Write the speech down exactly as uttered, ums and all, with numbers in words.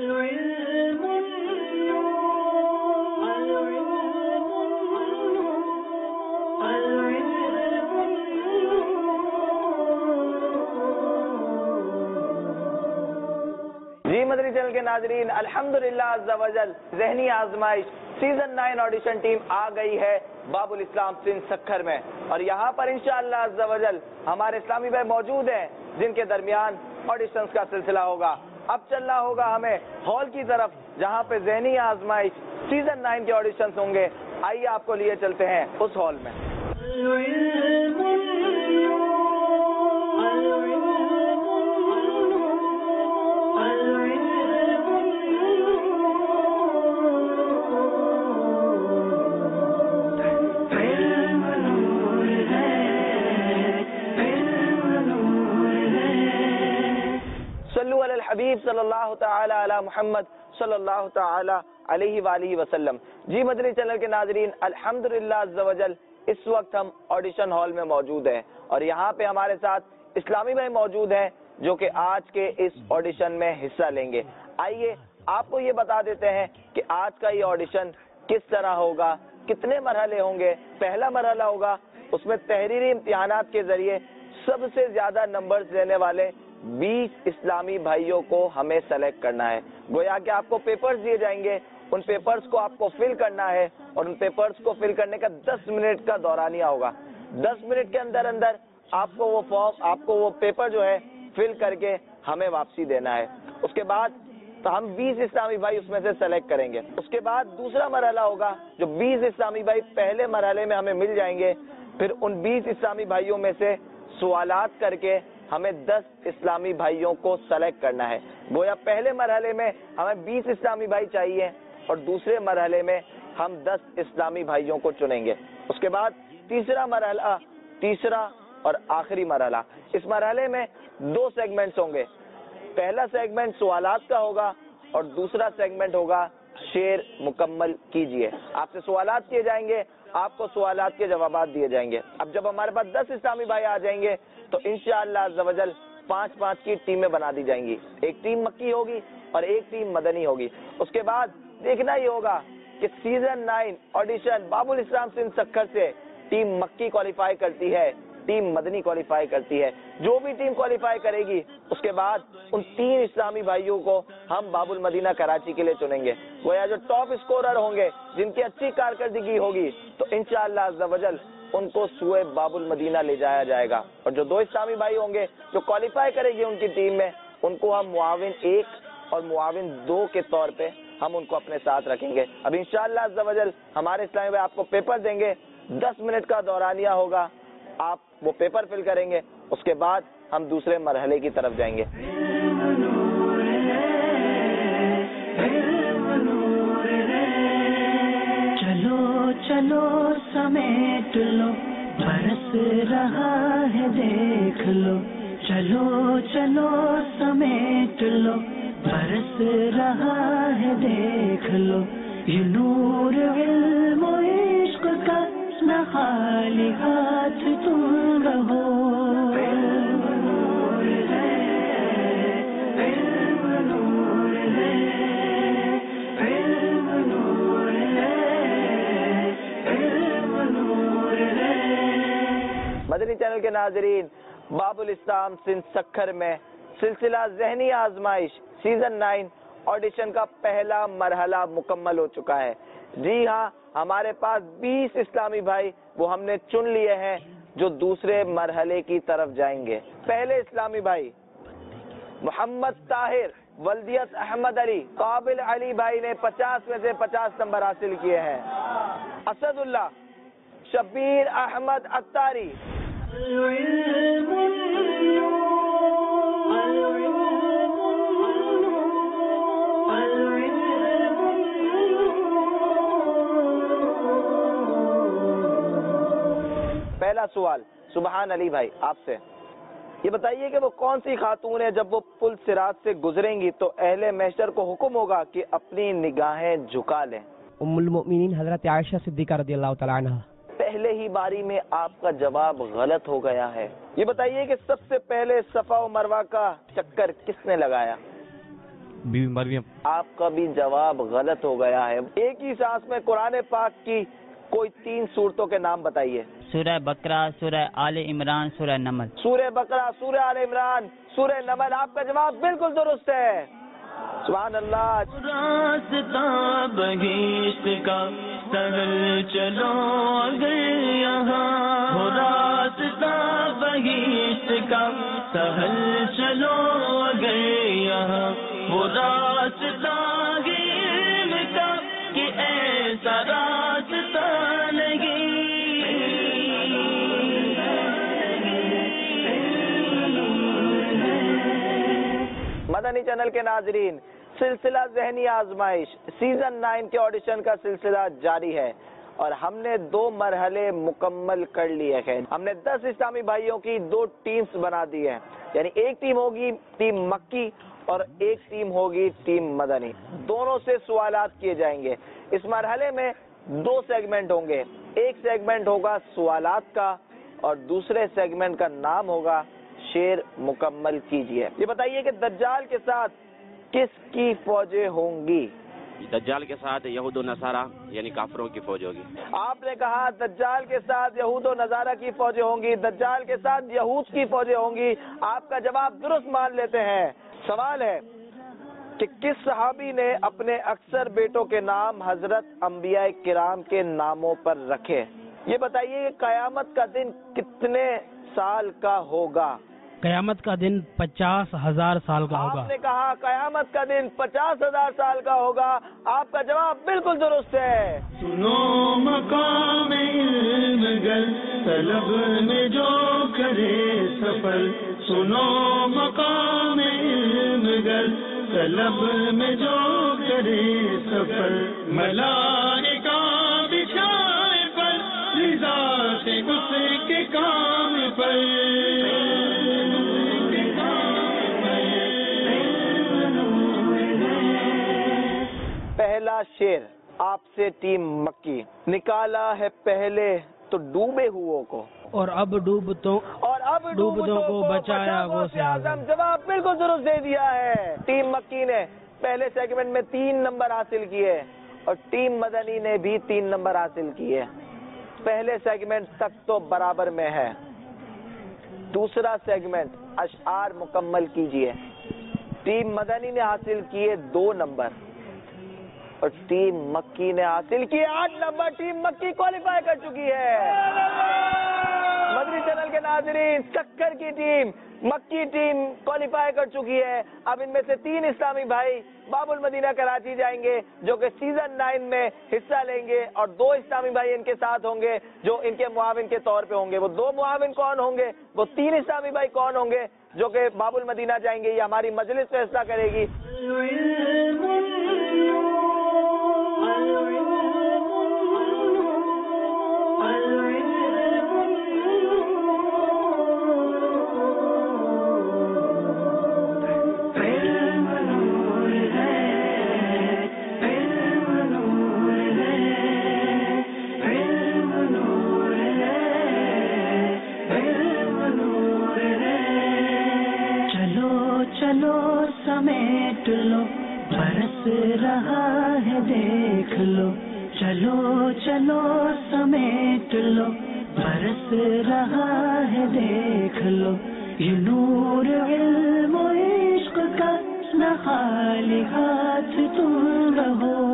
جی مدنی channel کے ناظرین، الحمدللہ عز و جل ذہنی آزمائش سیزن نائن آڈیشن ٹیم آ گئی ہے باب الاسلام سندھ سکھر میں، اور یہاں پر انشاءاللہ عز و جل ہمارے اسلامی بھائی موجود ہیں جن کے درمیان آڈیشنز کا سلسلہ ہوگا۔ اب چلنا ہوگا ہمیں ہال کی طرف جہاں پہ ذہنی آزمائش سیزن نائن کے آڈیشنز ہوں گے۔ آئیے آپ کو لیے چلتے ہیں اس ہال میں۔ صلو علی الحبیب صلی اللہ تعالی علی محمد صلی اللہ تعالی علیہ وآلہ وسلم۔ جی مدنی چینل کے ناظرین، الحمدللہ عز و جل اس وقت ہم آڈیشن ہال میں موجود ہیں، اور یہاں پہ ہمارے ساتھ اسلامی بھائی موجود ہیں جو کہ آج کے اس آڈیشن میں حصہ لیں گے۔ آئیے آپ کو یہ بتا دیتے ہیں کہ آج کا یہ آڈیشن کس طرح ہوگا، کتنے مرحلے ہوں گے۔ پہلا مرحلہ ہوگا، اس میں تحریری امتحانات کے ذریعے سب سے زیادہ نمبرز لینے والے بیس اسلامی بھائیوں کو ہمیں سلیکٹ کرنا ہے۔ گویا کہ آپ کو پیپرز دیے جائیں گے، ان پیپرز کو آپ کو فل کرنا ہے، اور ان پیپرز کو فل کرنے کا دس منٹ کا دورانیہ ہوگا۔ دس منٹ کے اندر اندر آپ کو وہ فارم، آپ کو وہ پیپر جو ہے فل کر کے ہمیں واپسی دینا ہے۔ اس کے بعد تو ہم بیس اسلامی بھائی اس میں سے سلیکٹ کریں گے۔ اس کے بعد دوسرا مرحلہ ہوگا، جو بیس اسلامی بھائی پہلے مرحلے میں ہمیں مل جائیں گے، پھر ان بیس اسلامی بھائیوں میں سے سوالات کر کے ہمیں دس اسلامی بھائیوں کو سلیکٹ کرنا ہے۔ گویا پہلے مرحلے میں ہمیں بیس اسلامی بھائی چاہیے، اور دوسرے مرحلے میں ہم دس اسلامی بھائیوں کو چنیں گے۔ اس کے بعد تیسرا مرحلہ، تیسرا اور آخری مرحلہ، اس مرحلے میں دو سیگمنٹس ہوں گے۔ پہلا سیگمنٹ سوالات کا ہوگا، اور دوسرا سیگمنٹ ہوگا شعر مکمل کیجئے۔ آپ سے سوالات کیے جائیں گے، آپ کو سوالات کے جوابات دیے جائیں گے۔ اب جب ہمارے پاس دس اسلامی بھائی آ جائیں گے تو انشاءاللہ عز و جل پانچ پانچ کی ٹیمیں بنا دی جائیں گی، ایک ٹیم مکی ہوگی اور ایک ٹیم مدنی ہوگی۔ اس کے بعد دیکھنا یہ ہوگا کہ سیزن نائن آڈیشن باب الاسلام سندھ سکھر سے ٹیم مکی کوالیفائی کرتی ہے، ٹیم مدنی کوالیفائی کرتی ہے۔ جو بھی ٹیم کوالیفائی کرے گی اس کے بعد ان تین اسلامی بھائیوں کو ہم باب المدینہ کراچی کے لیے چنیں گے۔ گویا جو ٹاپ اسکورر ہوں گے، جن کی اچھی کارکردگی ہوگی، تو انشاءاللہ عز و جل ان کو سوئے باب المدینہ لے جایا جائے گا۔ اور جو دو اسلامی بھائی ہوں گے جو کوالیفائی کرے گی ان کی ٹیم میں، ان کو ہم معاون ایک اور معاون دو کے طور پہ ہم ان کو اپنے ساتھ رکھیں گے۔ اب انشاءاللہ عز و جل ہمارے اسلامی بھائی آپ کو پیپر دیں گے، دس منٹ کا دورانیہ ہوگا، آپ وہ پیپر فل کریں گے۔ اس کے بعد ہم دوسرے مرحلے کی طرف جائیں گے۔ چلو چلو سمیٹ لو، برس رہا ہے دیکھ لو، چلو چلو سمیٹ لو، برس رہا ہے دیکھ لو، یہ نور علم و عشق کا نہ خالی ہاتھ تم رہو۔ علم نور ہے، علم نور ہے، علم نور ہے، علم نور ہے۔ مدنی چینل کے ناظرین، باب الاسلام سندھ سکھر میں سلسلہ ذہنی آزمائش سیزن نائن آڈیشن کا پہلا مرحلہ مکمل ہو چکا ہے۔ جی ہاں، ہمارے پاس بیس اسلامی بھائی وہ ہم نے چن لیے ہیں جو دوسرے مرحلے کی طرف جائیں گے۔ پہلے اسلامی بھائی محمد طاہر ولدیت احمد علی قابل علی بھائی نے پچاس میں سے پچاس نمبر حاصل کیے ہیں۔ اسد اللہ شبیر احمد اتاری، پہلا سوال سبحان علی بھائی آپ سے، یہ بتائیے کہ وہ کون سی خاتون ہے جب وہ پل صراط سے گزریں گی تو اہل محشر کو حکم ہوگا کہ اپنی نگاہیں جھکا لیں؟ ام المؤمنین حضرت عائشہ صدیقہ رضی اللہ تعالی عنہ۔ پہلے ہی باری میں آپ کا جواب غلط ہو گیا ہے۔ یہ بتائیے کہ سب سے پہلے صفا و مروہ کا چکر کس نے لگایا؟ بی بی مریم. آپ کا بھی جواب غلط ہو گیا ہے. ایک ہی سانس میں قرآن پاک کی کوئی تین صورتوں کے نام بتائیے. سورہ بقرہ، سورہ آل عمران، سورہ نمل. سورہ بقرہ، سورہ آل عمران، سورہ نمل. آپ کا جواب بالکل درست ہے. سبحان اللہ. راستہ بہشت کا سہل چلو اگر یہاں ہو، راستہ بہشت کا سہل چلو اگر یہاں وہ راستہ علم کا کہ ایسا راستہ نہیں. مدنی چینل کے ناظرین، سلسلہ ذہنی آزمائش سیزن نائن کے آڈیشن کا سلسلہ جاری ہے اور ہم نے دو مرحلے مکمل کر لیے ہیں. ہم نے دس اسلامی بھائیوں کی دو ٹیمز بنا دی ہیں، یعنی ایک ٹیم ہوگی ٹیم مکی اور ایک ٹیم ہوگی ٹیم مدنی. دونوں سے سوالات کیے جائیں گے. اس مرحلے میں دو سیگمنٹ ہوں گے. ایک سیگمنٹ ہوگا سوالات کا اور دوسرے سیگمنٹ کا نام ہوگا شعر مکمل کیجئے. یہ بتائیے کہ دجال کے ساتھ کس کی فوجیں ہوں گی؟ دجال کے ساتھ یہود و نصارہ یعنی کافروں کی فوج ہوگی. آپ نے کہا دجال کے ساتھ یہود و نصارہ کی فوجیں ہوں گی. دجال کے ساتھ یہود کی فوجیں ہوں گی. آپ کا جواب درست مان لیتے ہیں. سوال ہے کہ کس صحابی نے اپنے اکثر بیٹوں کے نام حضرت انبیاء کرام کے ناموں پر رکھے؟ یہ بتائیے کہ قیامت کا دن کتنے سال کا ہوگا؟ قیامت کا دن پچاس ہزار سال کا ہوگا. آپ نے کہا قیامت کا دن پچاس ہزار سال کا ہوگا. آپ کا جواب بالکل درست ہے. سنو مقام علم گر طلب میں جو کرے سفر، سنو مقام علم گر طلب میں جو کرے سفر، ملائکہ بچھائے پر رضا سے اس کے کام پر. پہلا شعر آپ سے ٹیم مکی. نکالا ہے پہلے تو ڈوبے ہوئوں کو اور اب ڈوبتوں اور اب ڈوبتوں کو بچایا غوث اعظم. جواب بالکل درست دے دیا ہے. ٹیم مکی نے پہلے سیگمنٹ میں تین نمبر حاصل کیے اور ٹیم مدنی نے بھی تین نمبر حاصل کیے. پہلے سیگمنٹ تک تو برابر میں ہے. دوسرا سیگمنٹ اشعار مکمل کیجئے. ٹیم مدنی نے حاصل کیے دو نمبر اور ٹیم مکی نے حاصل کیے آٹھ نمبر. ٹیم مکی کوالیفائی کر چکی ہے. مدنی چینل کے ناظرین، سکر کی ٹیم، مکی ٹیم کوالیفائی کر چکی ہے. اب ان میں سے تین اسلامی بھائی باب المدینہ کراچی جائیں گے جو کہ سیزن نائن میں حصہ لیں گے اور دو اسلامی بھائی ان کے ساتھ ہوں گے جو ان کے معاون کے طور پہ ہوں گے. وہ دو معاون کون ہوں گے؟ وہ تین اسلامی بھائی کون ہوں گے جو کہ باب المدینہ جائیں گے؟ یہ ہماری مجلس فیصلہ کرے گی. سمیٹ لو برس رہا ہے دیکھ لو، چلو چلو سمیٹ لو برس رہا ہے دیکھ لو، یہ نور علم و عشق کا نہ خالی ہاتھ تم رہو.